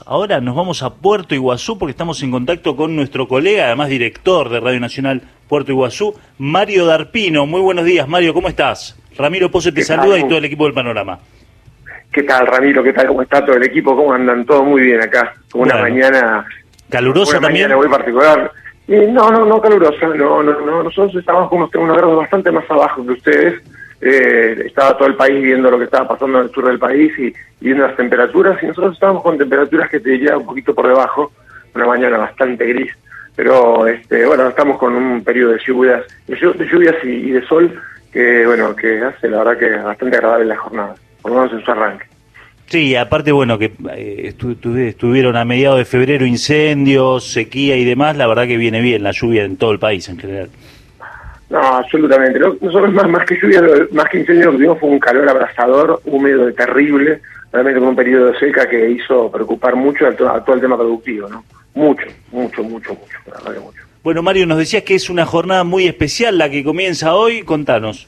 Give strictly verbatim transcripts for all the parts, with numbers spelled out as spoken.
ahora nos vamos a Puerto Iguazú porque estamos en contacto con nuestro colega, además director de Radio Nacional Puerto Iguazú, Mario Darpino. Muy buenos días, Mario, ¿cómo estás? Ramiro Pose te saluda y todo el equipo del Panorama. ¿Qué tal, Ramiro? ¿Qué tal? ¿Cómo está todo el equipo? ¿Cómo andan? Todo muy bien acá. Una bueno. mañana... ¿Calurosa una también? Mañana muy particular. Y no, no, no calurosa, no, no, no. Nosotros estábamos con unos, unos grados bastante más abajo que ustedes. Eh, estaba todo el país viendo lo que estaba pasando en el sur del país y, y viendo las temperaturas, y nosotros estábamos con temperaturas que te diría un poquito por debajo, una mañana bastante gris, pero este, bueno, estamos con un periodo de lluvias, de lluvias y, y de sol que, bueno, que hace la verdad que bastante agradable la jornada, por lo menos en su arranque. Sí, aparte, bueno, que eh, estu estuvieron a mediados de febrero incendios, sequía y demás, la verdad que viene bien la lluvia en todo el país en general. No, absolutamente. No, nosotros más, más que lluvia, más que incendio, lo que tuvimos fue un calor abrasador, húmedo y terrible, realmente con un periodo de seca que hizo preocupar mucho a, to a todo el tema productivo, ¿no? Mucho, mucho, mucho, mucho, la verdad que mucho. Bueno, Mario, nos decías que es una jornada muy especial la que comienza hoy, contanos.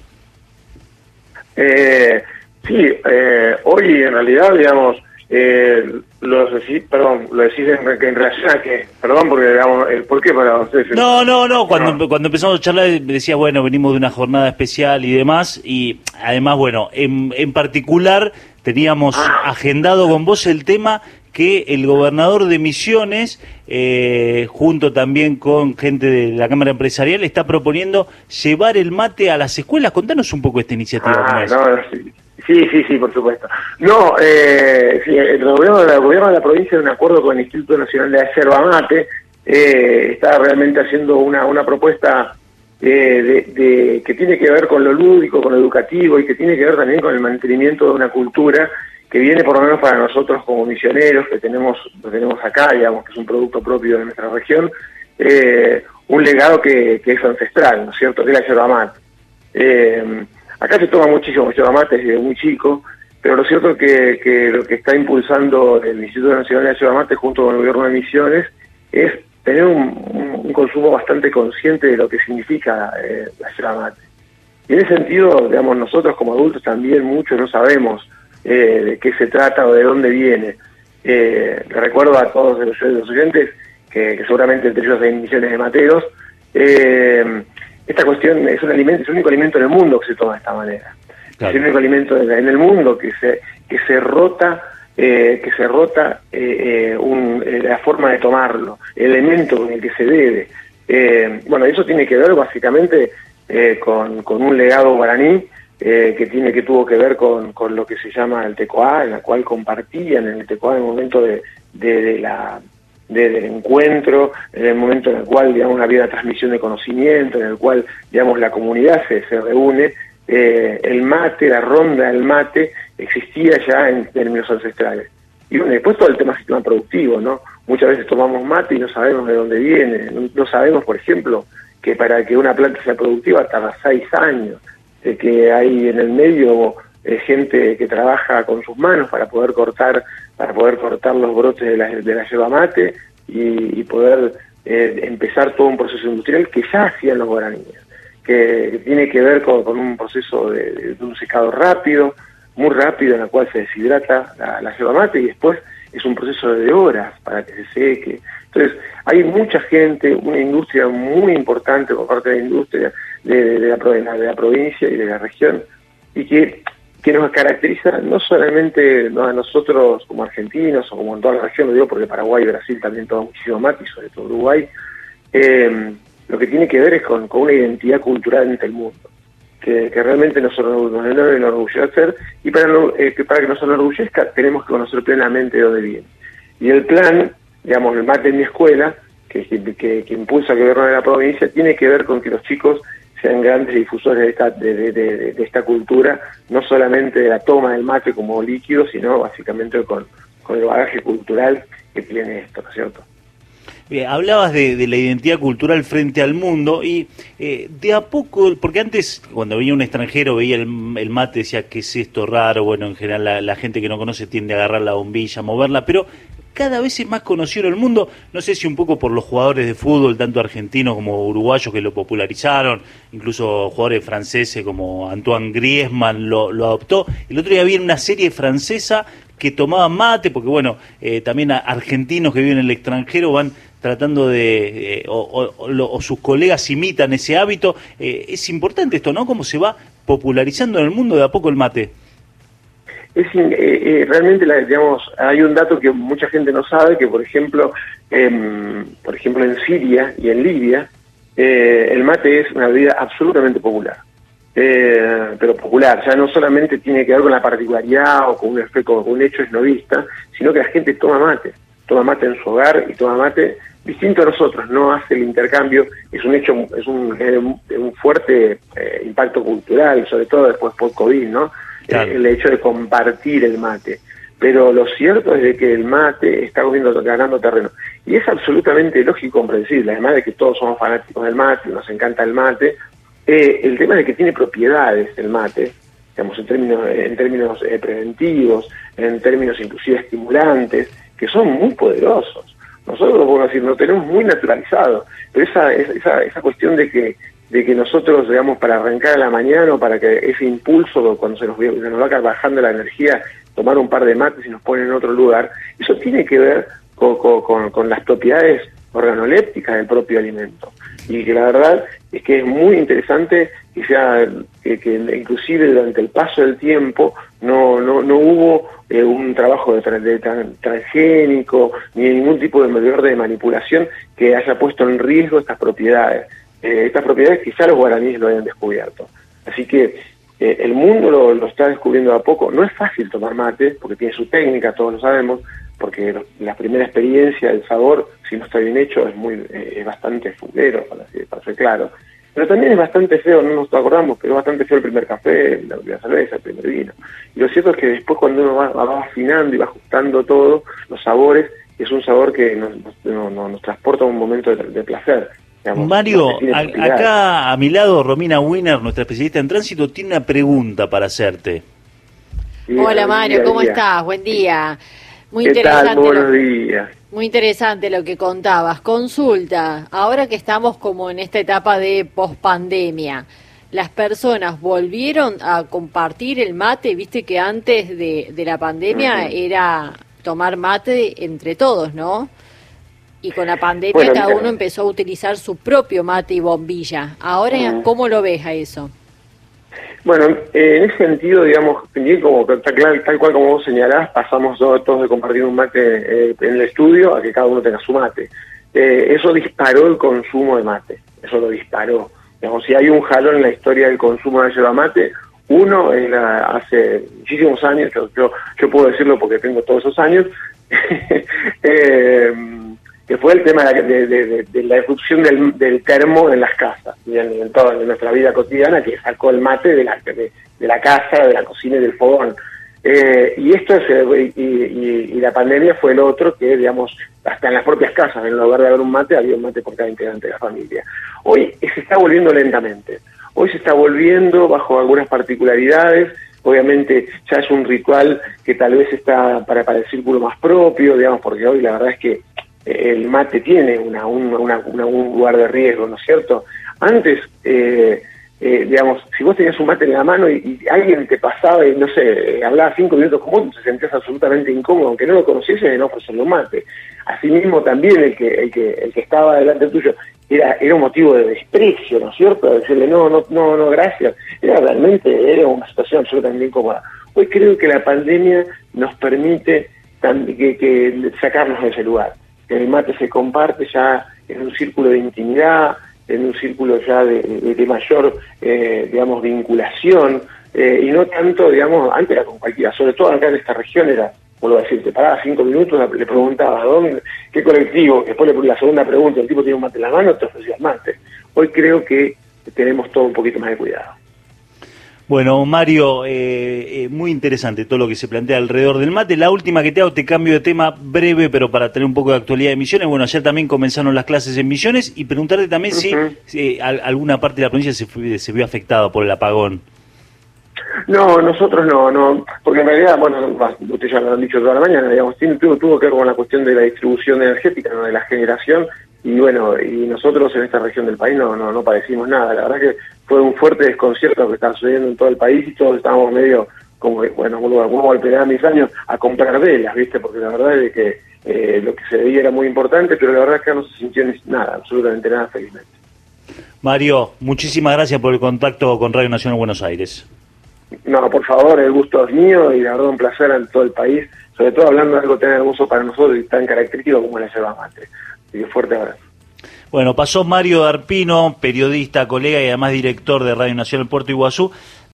Eh, sí, eh, hoy en realidad, digamos, eh, lo decís, perdón, lo decís en, en relación a que, perdón, porque digamos, el por qué para ustedes. No, no, no, cuando, no. cuando empezamos a charlar me decías, bueno, venimos de una jornada especial y demás, y además, bueno, en, en particular teníamos ah. agendado con vos el tema que el gobernador de Misiones, eh, junto también con gente de la Cámara Empresarial, está proponiendo llevar el mate a las escuelas. Contanos un poco esta iniciativa. Ah, ¿cómo es? No, sí. Sí, sí, sí, por supuesto. No, eh, sí, el gobierno, el gobierno de la provincia, en un acuerdo con el Instituto Nacional de la Yerba Mate, eh, está realmente haciendo una, una propuesta eh, de, de, que tiene que ver con lo lúdico, con lo educativo, y que tiene que ver también con el mantenimiento de una cultura que viene, por lo menos para nosotros como misioneros, que tenemos, que tenemos acá, digamos, que es un producto propio de nuestra región, eh, un legado que, que es ancestral, ¿no es cierto?, que es la yerba mate. Eh, Acá se toma muchísimo yerba mate desde muy chico, pero lo cierto es que, que lo que está impulsando el Instituto Nacional de la Yerba Mate junto con el Gobierno de Misiones es tener un, un, un consumo bastante consciente de lo que significa eh, la yerba mate. Y en ese sentido, digamos, nosotros como adultos también muchos no sabemos eh, de qué se trata o de dónde viene. Eh, le recuerdo a todos los, los oyentes que, que seguramente entre ellos hay millones de materos. Eh, Esta cuestión es un alimento, es el único alimento en el mundo que se toma de esta manera. Claro. Es el único alimento en el mundo que se que se rota, eh, que se rota eh, un, eh, la forma de tomarlo, el elemento con el que se bebe. Eh, bueno, eso tiene que ver básicamente eh, con, con un legado guaraní eh, que tiene que tuvo que ver con, con lo que se llama el tecoá, en la cual compartían en el tecoá en el momento de, de, de la De, del encuentro, en el momento en el cual, digamos, había una transmisión de conocimiento, en el cual, digamos, la comunidad se, se reúne, eh, el mate, la ronda del mate, existía ya en términos ancestrales. Y bueno, después todo el tema sistema productivo, ¿no? Muchas veces tomamos mate y no sabemos de dónde viene, no, no sabemos, por ejemplo, que para que una planta sea productiva tarda seis años, de que hay en el medio eh, gente que trabaja con sus manos para poder cortar para poder cortar los brotes de la, de la yerba mate y, y poder eh, empezar todo un proceso industrial que ya hacían los guaraníes, que, que tiene que ver con, con un proceso de, de un secado rápido, muy rápido, en el cual se deshidrata la, la yerba mate y después es un proceso de horas para que se seque. Entonces, hay mucha gente, una industria muy importante por parte de la industria de, de, de, la, de la provincia y de la región, y que que nos caracteriza no solamente no, a nosotros como argentinos o como en toda la región, lo digo porque Paraguay y Brasil también toman muchísimo mate, y sobre todo Uruguay, eh, lo que tiene que ver es con, con una identidad cultural ante el mundo, que, que realmente nos, nos, nos enorgullece, y para, eh, que para que nos enorgullezca tenemos que conocer plenamente de dónde viene. Y el plan, digamos, el mate en mi escuela, que, que, que impulsa el gobierno de la provincia, tiene que ver con que los chicos sean grandes difusores de esta, de, de, de, de esta cultura, no solamente de la toma del mate como líquido, sino básicamente con, con el bagaje cultural que tiene esto, ¿no es cierto? Bien, hablabas de, de la identidad cultural frente al mundo y eh, de a poco, porque antes cuando venía un extranjero veía el, el mate, decía ¿qué es esto raro? Bueno, en general la, la gente que no conoce tiende a agarrar la bombilla, moverla, pero cada vez es más conocido en el mundo, no sé si un poco por los jugadores de fútbol, tanto argentinos como uruguayos que lo popularizaron, incluso jugadores franceses como Antoine Griezmann lo, lo adoptó. El otro día vi una serie francesa que tomaban mate, porque bueno, eh, también a argentinos que viven en el extranjero van tratando de, eh, o, o, o, o sus colegas imitan ese hábito. Eh, es importante esto, ¿no? Cómo se va popularizando en el mundo de a poco el mate. Es eh, eh, realmente, la, digamos, hay un dato que mucha gente no sabe, que por ejemplo, eh, por ejemplo en Siria y en Libia, eh, el mate es una bebida absolutamente popular. Eh, pero popular, ya no solamente tiene que ver con la particularidad o con un efecto, con un hecho esnovista, sino que la gente toma mate, toma mate en su hogar y toma mate distinto a nosotros, no hace el intercambio, es un hecho, es un, eh, un fuerte eh, impacto cultural, sobre todo después por COVID, ¿no? Claro. Eh, el hecho de compartir el mate. Pero lo cierto es de que el mate está comiendo, ganando terreno. Y es absolutamente lógico y comprensible, además de que todos somos fanáticos del mate, nos encanta el mate. Eh, el tema de que tiene propiedades el mate, digamos, en términos, en términos eh, preventivos, en términos inclusive estimulantes, que son muy poderosos. Nosotros, lo podemos decir, lo tenemos muy naturalizado, pero esa, esa, esa cuestión de que de que nosotros, digamos, para arrancar a la mañana o para que ese impulso, cuando se nos, se nos va bajando la energía, tomar un par de mates y nos ponen en otro lugar, eso tiene que ver con, con, con las propiedades organolépticas del propio alimento. Y que la verdad es que es muy interesante que sea que, que inclusive durante el paso del tiempo no no, no hubo eh, un trabajo de, tra de tra transgénico ni ningún tipo de medidor de manipulación que haya puesto en riesgo estas propiedades. Eh, estas propiedades quizá los guaraníes lo hayan descubierto. Así que eh, el mundo lo, lo está descubriendo de a poco. No es fácil tomar mate, porque tiene su técnica, todos lo sabemos, porque lo, la primera experiencia, el sabor, si no está bien hecho, es muy eh, es bastante fulero, para, para ser claro. Pero también es bastante feo, no nos acordamos, pero es bastante feo el primer café, la primera cerveza, el primer vino. Y lo cierto es que después cuando uno va, va afinando y va ajustando todo, los sabores, es un sabor que nos, nos, nos, nos transporta a un momento de, de placer. Digamos, Mario, a, acá a mi lado Romina Wiener, nuestra especialista en tránsito, tiene una pregunta para hacerte. Sí, hola Mario, día, ¿cómo día. estás? Buen día. Muy ¿Qué interesante. Tal? Buenos lo, días. Muy interesante lo que contabas. Consulta, ahora que estamos como en esta etapa de pospandemia, ¿las personas volvieron a compartir el mate? Viste que antes de, de la pandemia uh-huh. era tomar mate entre todos, ¿no? Y con la pandemia bueno, cada uno empezó a utilizar su propio mate y bombilla. Ahora, uh-huh. ¿cómo lo ves a eso? Bueno, eh, en ese sentido, digamos, como tal, tal cual como vos señalás, pasamos todos, todos de compartir un mate eh, en el estudio a que cada uno tenga su mate. Eh, eso disparó el consumo de mate, eso lo disparó. Digamos, si hay un jalón en la historia del consumo de yerba mate, uno era hace muchísimos años, yo, yo, yo puedo decirlo porque tengo todos esos años, eh, que fue el tema de, de, de, de la irrupción del, del termo en las casas, y en, en toda en nuestra vida cotidiana, que sacó el mate de la, de, de la casa, de la cocina y del fogón. Eh, y esto es, y, y, y la pandemia fue el otro que, digamos, hasta en las propias casas, en lugar de haber un mate, había un mate por cada integrante de la familia. Hoy se está volviendo lentamente, hoy se está volviendo bajo algunas particularidades. Obviamente ya es un ritual que tal vez está para, para el círculo más propio, digamos, porque hoy la verdad es que el mate tiene una, una, una, una, un lugar de riesgo, ¿no es cierto? Antes, eh, eh, digamos, si vos tenías un mate en la mano y, y alguien te pasaba y, no sé, hablaba cinco minutos con vos, te sentías absolutamente incómodo, aunque no lo conociese, de no ofrecerle un mate. Asimismo, también el que, el que, el que estaba delante tuyo era, era un motivo de desprecio, ¿no es cierto? De decirle, no, no, no, no, gracias. Era realmente, era una situación absolutamente incómoda. Hoy creo que la pandemia nos permite que, que sacarnos de ese lugar. El mate se comparte ya en un círculo de intimidad, en un círculo ya de, de, de mayor, eh, digamos, vinculación, eh, y no tanto, digamos, antes era con cualquiera, sobre todo acá en esta región era, vuelvo a decir, te paraba cinco minutos, le preguntabas, ¿dónde, qué colectivo? Después le ponía la segunda pregunta, el tipo tiene un mate en la mano, te ofrecía el mate. Hoy creo que tenemos todo un poquito más de cuidado. Bueno, Mario, eh, eh, muy interesante todo lo que se plantea alrededor del mate. La última que te hago, te cambio de tema breve, pero para tener un poco de actualidad de Misiones. Bueno, ayer también comenzaron las clases en Misiones y preguntarte también uh-huh. si eh, alguna parte de la provincia se, fue, se vio afectada por el apagón. No, nosotros no, no, porque en realidad, bueno, ustedes ya lo han dicho toda la mañana, digamos, tuvo, tuvo que ver con la cuestión de la distribución energética, ¿no? De la generación, y bueno, y nosotros en esta región del país no, no, no padecimos nada. La verdad que fue un fuerte desconcierto que está sucediendo en todo el país y todos estábamos medio como bueno, vuelvo, vuelvo al pegar mis años, a comprar velas, ¿viste? Porque la verdad es que eh, lo que se veía era muy importante, pero la verdad es que no se sintió ni nada, absolutamente nada, felizmente. Mario, muchísimas gracias por el contacto con Radio Nacional Buenos Aires. No, por favor, el gusto es mío y la verdad un placer en todo el país, sobre todo hablando de algo tan hermoso para nosotros y tan característico como la yerba mate. Así que fuerte abrazo. Bueno, pasó Mario Arpino, periodista, colega y además director de Radio Nacional Puerto Iguazú.